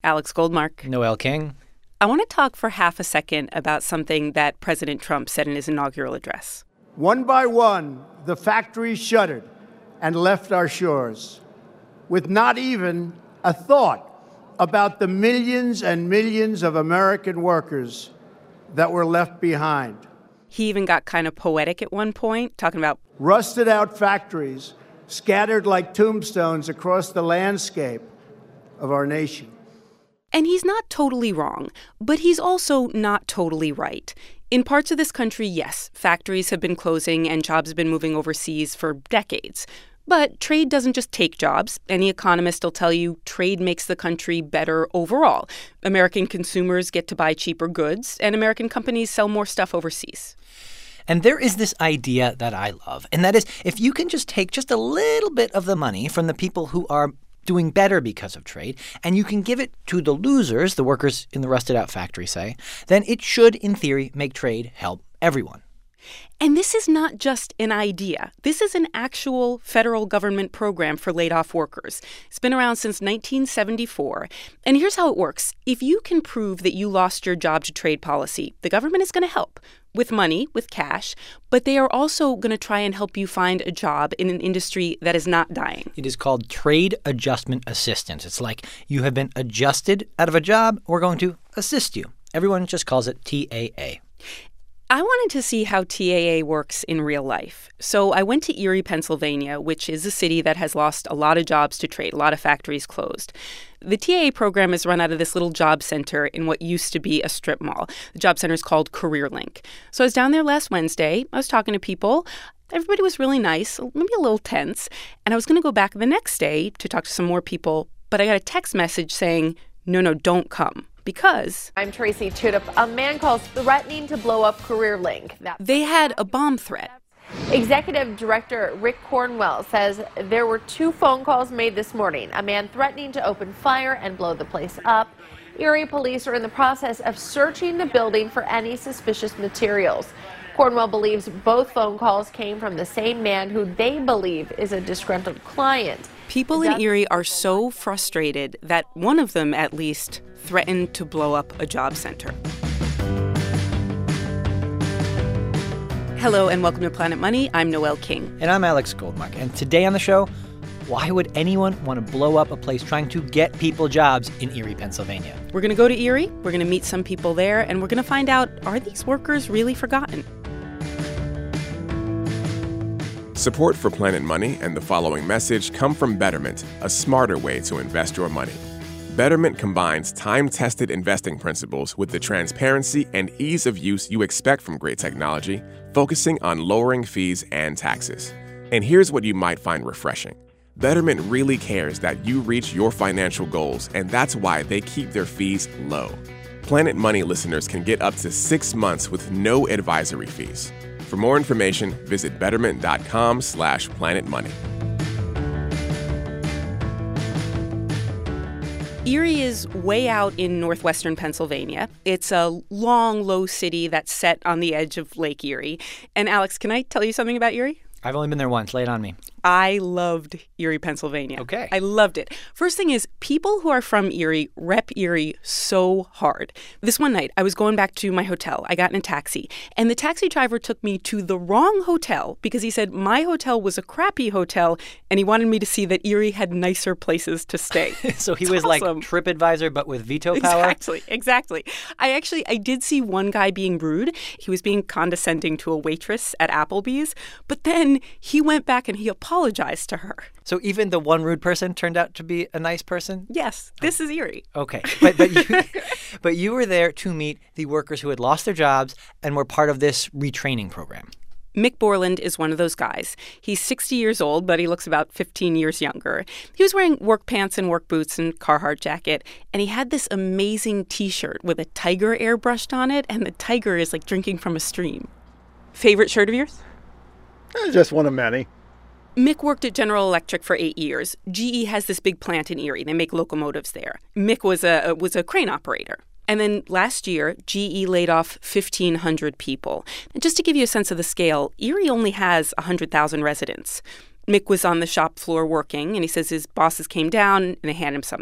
Alex Goldmark. Noel King. I want to talk for half a second about something that President Trump said in his inaugural address. One by one, the factories shuttered and left our shores, with not even a thought about the millions and millions of American workers that were left behind. He even got kind of poetic at one point, talking about rusted out factories scattered like tombstones across the landscape of our nation. And he's not totally wrong, but he's also not totally right. In parts of this country, yes, factories have been closing and jobs have been moving overseas for decades. But trade doesn't just take jobs. Any economist will tell you trade makes the country better overall. American consumers get to buy cheaper goods, and American companies sell more stuff overseas. And there is this idea that I love, and that is if you can just take just a little bit of the money from the people who are doing better because of trade, and you can give it to the losers, the workers in the rusted-out factory, say, then it should, in theory, make trade help everyone. And this is not just an idea. This is an actual federal government program for laid-off workers. It's been around since 1974. And here's how it works. If you can prove that you lost your job to trade policy, the government is going to help with money, with cash, but they are also going to try and help you find a job in an industry that is not dying. It is called Trade Adjustment Assistance. It's like you have been adjusted out of a job. We're going to assist you. Everyone just calls it TAA. I wanted to see how TAA works in real life. So I went to Erie, Pennsylvania, which is a city that has lost a lot of jobs to trade. A lot of factories closed. The TAA program is run out of this little job center in what used to be a strip mall. The job center is called CareerLink. So I was down there last Wednesday. I was talking to people. Everybody was really nice, maybe a little tense. And I was going to go back the next day to talk to some more people. But I got a text message saying, no, don't come. Because I'm Tracy Tudup. A man calls threatening to blow up CareerLink. They had a bomb threat. Executive Director Rick Cornwell says there were 2 phone calls made this morning. A man threatening to open fire and blow the place up. Erie police are in the process of searching the building for any suspicious materials. Cornwell believes both phone calls came from the same man who they believe is a disgruntled client. People in Erie are so frustrated that one of them, at least, threatened to blow up a job center. Hello and welcome to Planet Money. I'm Noel King. And I'm Alex Goldmark. And today on the show, why would anyone want to blow up a place trying to get people jobs in Erie, Pennsylvania? We're going to go to Erie, we're going to meet some people there, and we're going to find out, are these workers really forgotten? Support for Planet Money and the following message come from Betterment, a smarter way to invest your money. Betterment combines time-tested investing principles with the transparency and ease of use you expect from great technology, focusing on lowering fees and taxes. And here's what you might find refreshing. Betterment really cares that you reach your financial goals, and that's why they keep their fees low. Planet Money listeners can get up to 6 months with no advisory fees. For more information, visit betterment.com/planetmoney. Erie is way out in northwestern Pennsylvania. It's a long, low city that's set on the edge of Lake Erie. And Alex, can I tell you something about Erie? I've only been there once. Lay it on me. I loved Erie, Pennsylvania. Okay. I loved it. First thing is, people who are from Erie rep Erie so hard. This one night, I was going back to my hotel. I got in a taxi, and the taxi driver took me to the wrong hotel because he said my hotel was a crappy hotel, and he wanted me to see that Erie had nicer places to stay. So he was awesome. Like TripAdvisor, but with veto power? Exactly. I did see one guy being rude. He was being condescending to a waitress at Applebee's, but then he went back and he apologized to her. So even the one rude person turned out to be a nice person? Yes, this is Erie. Okay, but you were there to meet the workers who had lost their jobs and were part of this retraining program. Mick Borland is one of those guys. He's 60 years old, but he looks about 15 years younger. He was wearing work pants and work boots and Carhartt jacket, and he had this amazing T-shirt with a tiger airbrushed on it, and the tiger is like drinking from a stream. Favorite shirt of yours? Just one of many. Mick worked at General Electric for 8 years. GE has this big plant in Erie. They make locomotives there. Mick was a crane operator. And then last year, GE laid off 1,500 people. And just to give you a sense of the scale, Erie only has 100,000 residents. Mick was on the shop floor working, and he says his bosses came down and they handed him something.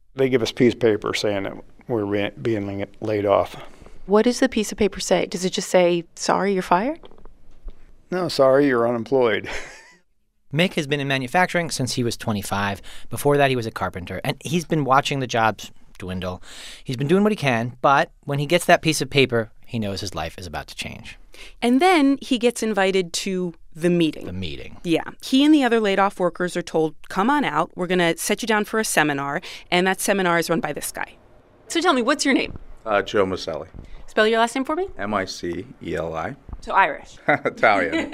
They give us a piece of paper saying that we're being laid off. What does the piece of paper say? Does it just say, sorry, you're fired? No, sorry, you're unemployed. Mick has been in manufacturing since he was 25. Before that, he was a carpenter, and he's been watching the jobs dwindle. He's been doing what he can, but when he gets that piece of paper, he knows his life is about to change. And then he gets invited to the meeting. The meeting. Yeah. He and the other laid-off workers are told, come on out. We're going to set you down for a seminar, and that seminar is run by this guy. So tell me, what's your name? Joe Maselli. Spell your last name for me? Miceli. So Irish. Italian.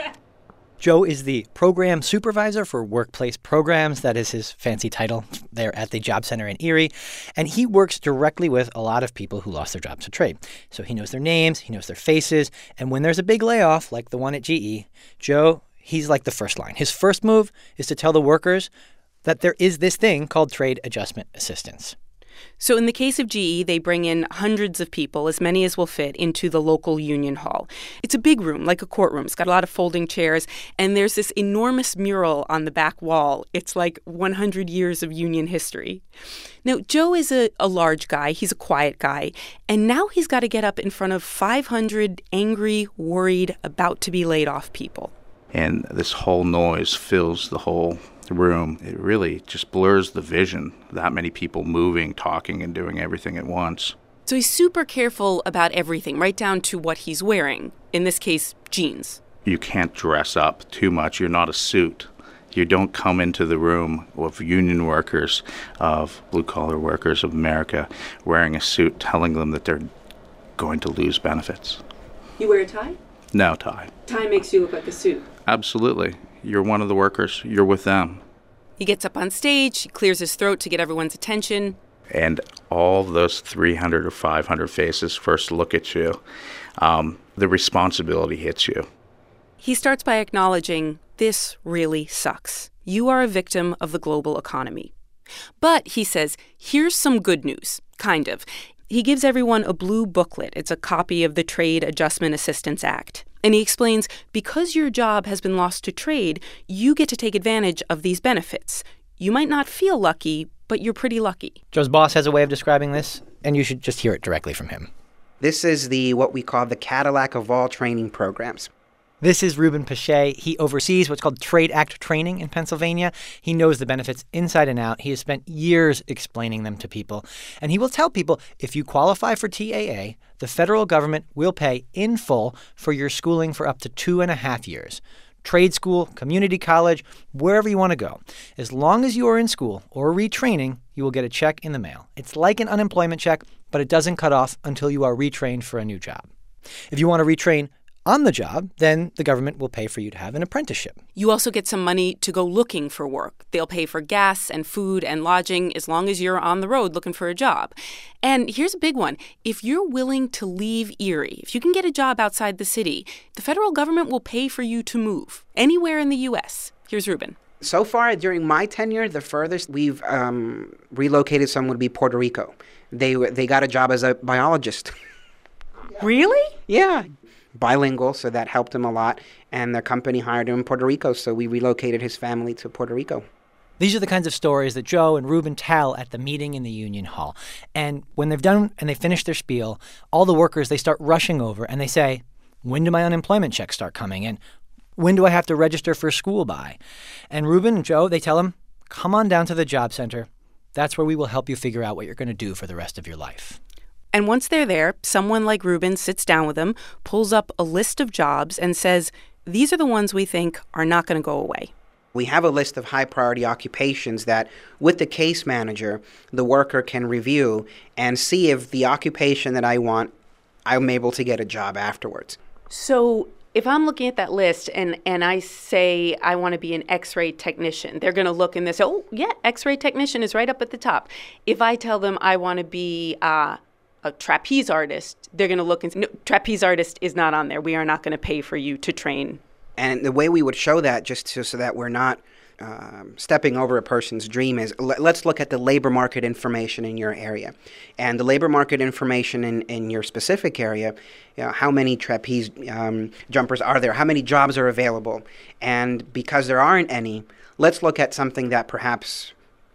Joe is the program supervisor for workplace programs. That is his fancy title there at the job center in Erie. And he works directly with a lot of people who lost their jobs to trade. So he knows their names, he knows their faces. And when there's a big layoff, like the one at GE, Joe, he's like the first line. His first move is to tell the workers that there is this thing called trade adjustment assistance. So in the case of GE, they bring in hundreds of people, as many as will fit, into the local union hall. It's a big room, like a courtroom. It's got a lot of folding chairs, and there's this enormous mural on the back wall. It's like 100 years of union history. Now, Joe is a large guy. He's a quiet guy. And now he's got to get up in front of 500 angry, worried, about to be laid off people. And this whole noise fills the whole room. It really just blurs the vision. That many people moving, talking, and doing everything at once. So he's super careful about everything, right down to what he's wearing. In this case, jeans. You can't dress up too much. You're not a suit. You don't come into the room of union workers, of blue-collar workers of America, wearing a suit, telling them that they're going to lose benefits. You wear a tie? No tie. Tie makes you look like a suit. Absolutely. You're one of the workers. You're with them. He gets up on stage, he clears his throat to get everyone's attention. And all of those 300 or 500 faces first look at you. The responsibility hits you. He starts by acknowledging, this really sucks. You are a victim of the global economy. But, he says, here's some good news, kind of. He gives everyone a blue booklet. It's a copy of the Trade Adjustment Assistance Act. And he explains, because your job has been lost to trade, you get to take advantage of these benefits. You might not feel lucky, but you're pretty lucky. Joe's boss has a way of describing this, and you should just hear it directly from him. This is what we call the Cadillac of all training programs. This is Ruben Pache. He oversees what's called Trade Act training in Pennsylvania. He knows the benefits inside and out. He has spent years explaining them to people. And he will tell people, if you qualify for TAA, the federal government will pay in full for your schooling for up to 2.5 years. Trade school, community college, wherever you want to go. As long as you are in school or retraining, you will get a check in the mail. It's like an unemployment check, but it doesn't cut off until you are retrained for a new job. If you want to retrain on the job, then the government will pay for you to have an apprenticeship. You also get some money to go looking for work. They'll pay for gas and food and lodging as long as you're on the road looking for a job. And here's a big one. If you're willing to leave Erie, if you can get a job outside the city, the federal government will pay for you to move anywhere in the U.S. Here's Ruben. So far, during my tenure, the furthest we've relocated someone would be Puerto Rico. They got a job as a biologist. Really? Yeah. Bilingual, so that helped him a lot. And their company hired him in Puerto Rico, so we relocated his family to Puerto Rico. These are the kinds of stories that Joe and Ruben tell at the meeting in the union hall. And when they've done and they finish their spiel, all the workers, they start rushing over and they say, when do my unemployment checks start coming in? When do I have to register for school by? And Ruben and Joe, they tell him, come on down to the job center. That's where we will help you figure out what you're going to do for the rest of your life. And once they're there, someone like Ruben sits down with them, pulls up a list of jobs, and says, these are the ones we think are not going to go away. We have a list of high-priority occupations that, with the case manager, the worker can review and see if the occupation that I want, I'm able to get a job afterwards. So if I'm looking at that list and I say I want to be an X-ray technician, they're going to look and they say, oh, yeah, X-ray technician is right up at the top. If I tell them I want to be a trapeze artist, they're going to look and say, no, trapeze artist is not on there. We are not going to pay for you to train. And the way we would show that, just so that we're not stepping over a person's dream, is let's look at the labor market information in your area. And the labor market information in your specific area, how many trapeze jumpers are there? How many jobs are available? And because there aren't any, let's look at something that perhaps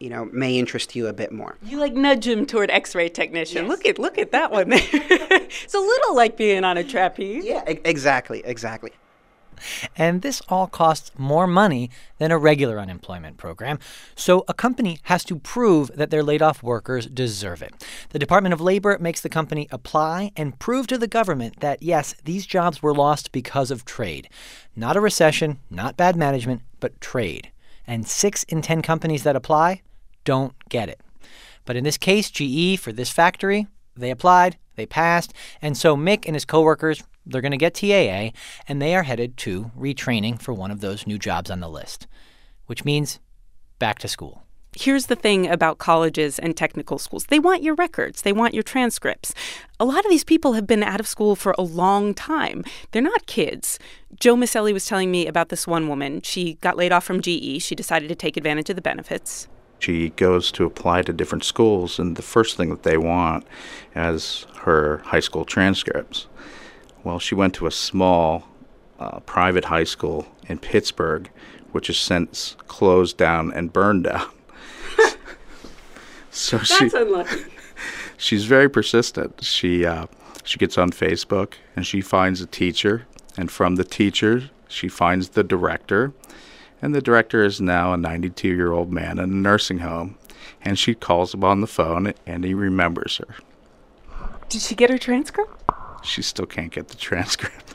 may interest you a bit more. You nudge him toward X-ray technician. Yes. Look at that one there. It's a little like being on a trapeze. Yeah, exactly. And this all costs more money than a regular unemployment program, so a company has to prove that their laid-off workers deserve it. The Department of Labor makes the company apply and prove to the government that, yes, these jobs were lost because of trade. Not a recession, not bad management, but trade. And 6 in 10 companies that apply don't get it. But in this case, GE, for this factory, they applied, they passed, and so Mick and his coworkers, they're going to get TAA, and they are headed to retraining for one of those new jobs on the list, which means back to school. Here's the thing about colleges and technical schools. They want your records. They want your transcripts. A lot of these people have been out of school for a long time. They're not kids. Joe Maselli was telling me about this one woman. She got laid off from GE. She decided to take advantage of the benefits. She goes to apply to different schools, and the first thing that they want is her high school transcripts. Well, she went to a small private high school in Pittsburgh, which has since closed down and burned down. So That's unlucky. She's very persistent. She gets on Facebook, and she finds a teacher, and from the teacher, she finds the director. And the director is now a 92-year-old man in a nursing home. And she calls him on the phone, and he remembers her. Did she get her transcript? She still can't get the transcript.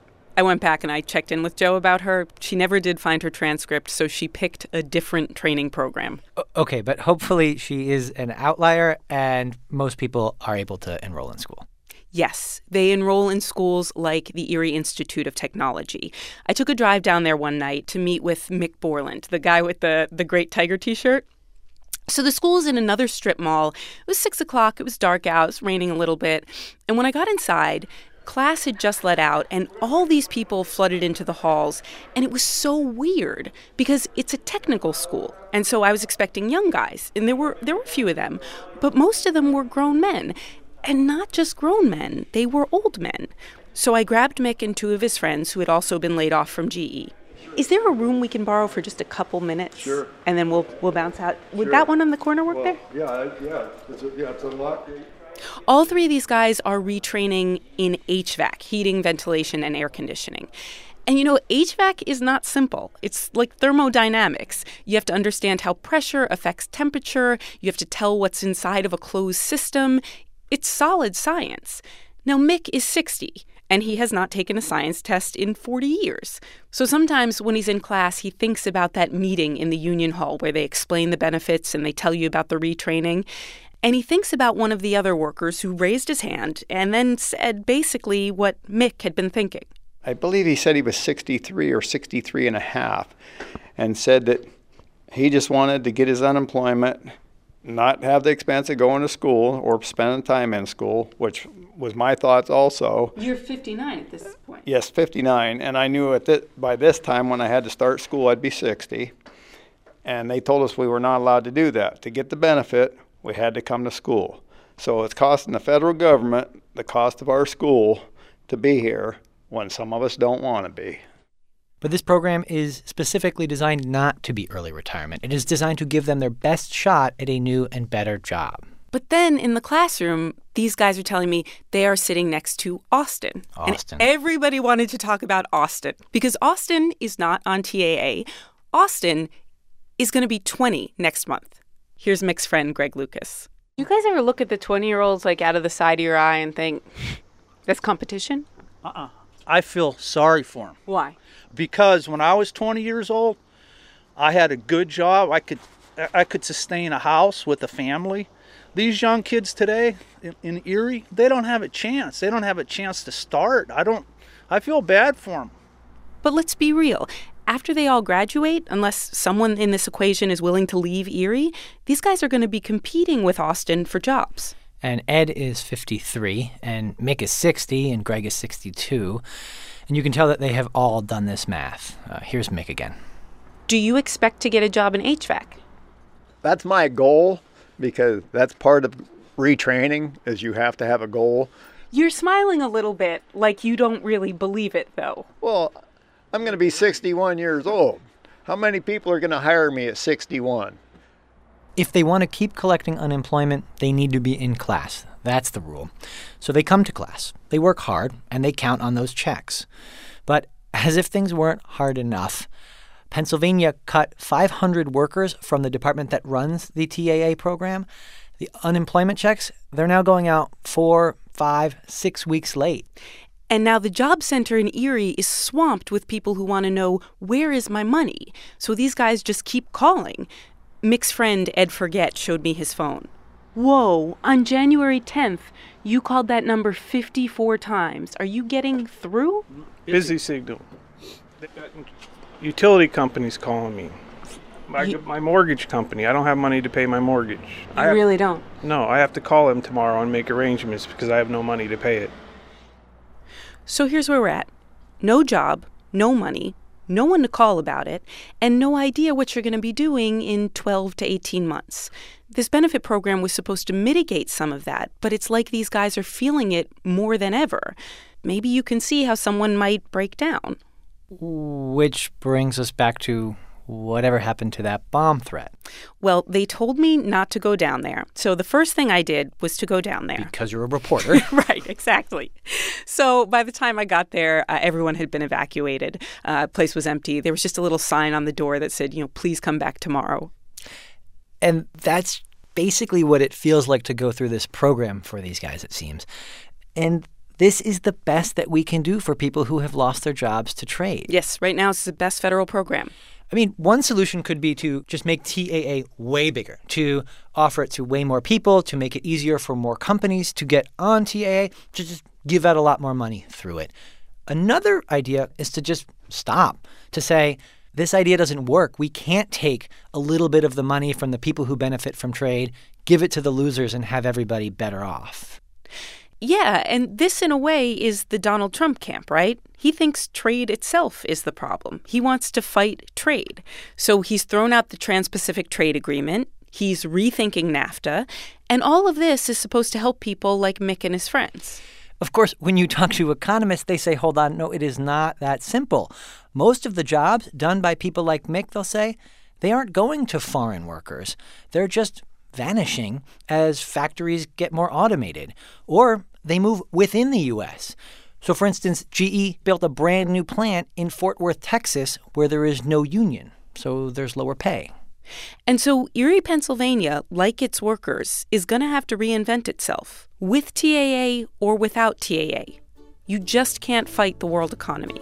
I went back and I checked in with Joe about her. She never did find her transcript, so she picked a different training program. Okay, but hopefully she is an outlier and most people are able to enroll in school. Yes, they enroll in schools like the Erie Institute of Technology. I took a drive down there one night to meet with Mick Borland, the guy with the Great Tiger T-shirt. So the school's in another strip mall. It was 6 o'clock. It was dark out. It was raining a little bit. And when I got inside, class had just let out, and all these people flooded into the halls. And it was so weird because it's a technical school. And so I was expecting young guys, and there were a few of them. But most of them were grown men. And not just grown men. They were old men. So I grabbed Mick and 2 of his friends who had also been laid off from GE. Is there a room we can borrow for just a couple minutes? Sure. And then we'll bounce out. Would Sure. that one on the corner work there? Yeah. It's unlocked. All 3 of these guys are retraining in HVAC, heating, ventilation, and air conditioning. And HVAC is not simple. It's like thermodynamics. You have to understand how pressure affects temperature. You have to tell what's inside of a closed system. It's solid science. Now, Mick is 60, and he has not taken a science test in 40 years. So sometimes when he's in class, he thinks about that meeting in the union hall where they explain the benefits and they tell you about the retraining. And he thinks about one of the other workers who raised his hand and then said basically what Mick had been thinking. I believe he said he was 63 or 63 and a half and said that he just wanted to get his unemployment, not have the expense of going to school or spending time in school, which was my thoughts also. You're 59 at this point. Yes, 59. And I knew by this time when I had to start school, I'd be 60. And they told us we were not allowed to do that. To get the benefit, we had to come to school. So it's costing the federal government the cost of our school to be here when some of us don't want to be. But this program is specifically designed not to be early retirement. It is designed to give them their best shot at a new and better job. But then in the classroom, these guys are telling me they are sitting next to Austin. Austin. And everybody wanted to talk about Austin because Austin is not on TAA. Austin is going to be 20 next month. Here's Mick's friend, Greg Lucas. You guys ever look at the 20-year-olds out of the side of your eye and think, that's competition? I feel sorry for them. Why? Because when I was 20 years old, I had a good job. I could sustain a house with a family. These young kids today in Erie, they don't have a chance. They don't have a chance to start. I feel bad for them. But let's be real. After they all graduate, unless someone in this equation is willing to leave Erie, these guys are going to be competing with Austin for jobs. And Ed is 53, and Mick is 60, and Greg is 62. And you can tell that they have all done this math. Here's Mick again. Do you expect to get a job in HVAC? That's my goal, because that's part of retraining, is you have to have a goal. You're smiling a little bit like you don't really believe it, though. Well, I'm going to be 61 years old. How many people are going to hire me at 61? If they want to keep collecting unemployment, they need to be in class. That's the rule. So they come to class, they work hard, and they count on those checks. But as if things weren't hard enough, Pennsylvania cut 500 workers from the department that runs the TAA program. The unemployment checks, they're now going out 4, 5, 6 weeks late. And now the job center in Erie is swamped with people who want to know, where is my money? So these guys just keep calling. Mick's friend Ed Forget showed me his phone. Whoa, on January 10th, you called that number 54 times. Are you getting through? Busy signal. Utility company's calling me. My mortgage company. I don't have money to pay my mortgage. You really don't? No, I have to call them tomorrow and make arrangements because I have no money to pay it. So here's where we're at. No job, no money, no one to call about it, and no idea what you're going to be doing in 12 to 18 months. This benefit program was supposed to mitigate some of that, but it's like these guys are feeling it more than ever. Maybe you can see how someone might break down. Which brings us back to whatever happened to that bomb threat. Well, they told me not to go down there. So the first thing I did was to go down there. Because you're a reporter. Right, exactly. So by the time I got there, everyone had been evacuated. The place was empty. There was just a little sign on the door that said, please come back tomorrow. And that's basically what it feels like to go through this program for these guys, it seems. And this is the best that we can do for people who have lost their jobs to trade. Yes, right now it's the best federal program. I mean, one solution could be to just make TAA way bigger, to offer it to way more people, to make it easier for more companies to get on TAA, to just give out a lot more money through it. Another idea is to just stop, to say, this idea doesn't work. We can't take a little bit of the money from the people who benefit from trade, give it to the losers, and have everybody better off. Yeah, and this, in a way, is the Donald Trump camp, right? He thinks trade itself is the problem. He wants to fight trade. So he's thrown out the Trans-Pacific Trade Agreement. He's rethinking NAFTA. And all of this is supposed to help people like Mick and his friends. Of course, when you talk to economists, they say, hold on, no, it is not that simple. Most of the jobs done by people like Mick, they'll say, they aren't going to foreign workers. They're just vanishing as factories get more automated, or they move within the U.S. So, for instance, GE built a brand new plant in Fort Worth, Texas, where there is no union, so there's lower pay. And so Erie, Pennsylvania, like its workers, is going to have to reinvent itself, with TAA or without TAA. You just can't fight the world economy.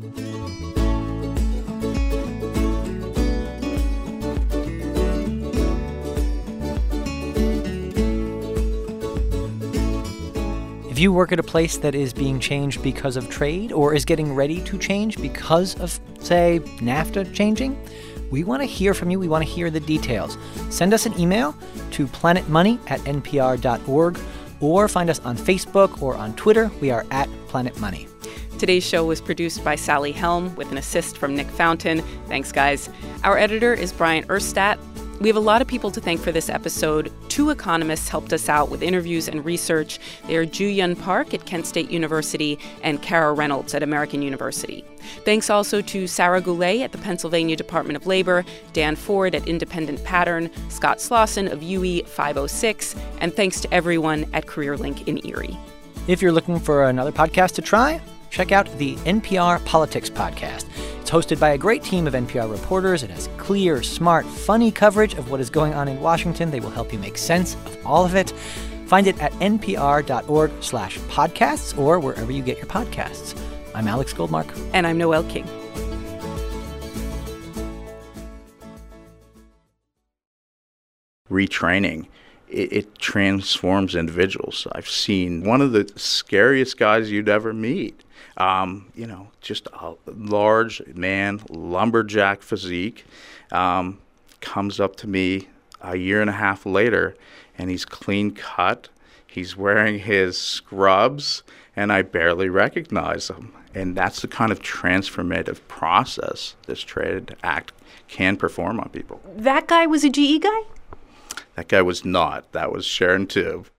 If you work at a place that is being changed because of trade or is getting ready to change because of, say, NAFTA changing, we want to hear from you. We want to hear the details. Send us an email to planetmoney@npr.org or find us on Facebook or on Twitter. We are at Planet Money. Today's show was produced by Sally Helm with an assist from Nick Fountain. Thanks, guys. Our editor is Brian Erstat. We have a lot of people to thank for this episode. 2 economists helped us out with interviews and research. They are Ju-Yun Park at Kent State University and Kara Reynolds at American University. Thanks also to Sarah Goulet at the Pennsylvania Department of Labor, Dan Ford at Independent Pattern, Scott Slauson of UE 506, and thanks to everyone at CareerLink in Erie. If you're looking for another podcast to try, check out the NPR Politics Podcast. It's hosted by a great team of NPR reporters. It has clear, smart, funny coverage of what is going on in Washington. They will help you make sense of all of it. Find it at npr.org/podcasts or wherever you get your podcasts. I'm Alex Goldmark. And I'm Noel King. Retraining. It transforms individuals. I've seen one of the scariest guys you'd ever meet. Just a large man, lumberjack physique, comes up to me a year and a half later, and he's clean cut. He's wearing his scrubs, and I barely recognize him. And that's the kind of transformative process this TRADE Act can perform on people. That guy was a GE guy? That guy was not. That was Sharon Tube.